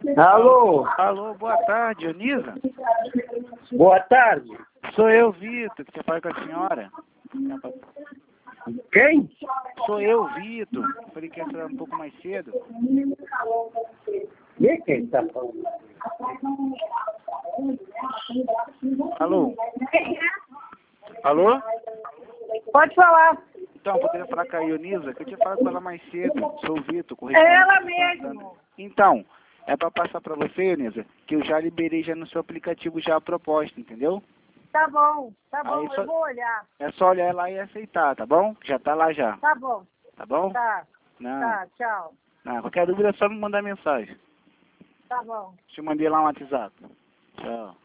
Alô? Alô, boa tarde, Eunisa? Boa tarde. Sou eu, Vitor, que quer falar com a senhora. Quem? Sou eu, Vitor. Falei que ia falar um pouco mais cedo. E quem está falando? Alô? Alô? Pode falar. Então, poderia falar com a Eunisa, que eu tinha falado com ela mais cedo. Sou o Vitor, É ela mesmo. Então, é para passar para você, Eunisa, que eu já liberei já no seu aplicativo já a proposta, entendeu? Tá bom, Aí só- eu vou olhar. É só olhar lá e aceitar, tá bom? Já tá lá já, Tá bom, tá bom? tá, Não, tá, tchau. não, qualquer dúvida é só me mandar mensagem. Tá bom. Te mandei lá um WhatsApp. Tchau.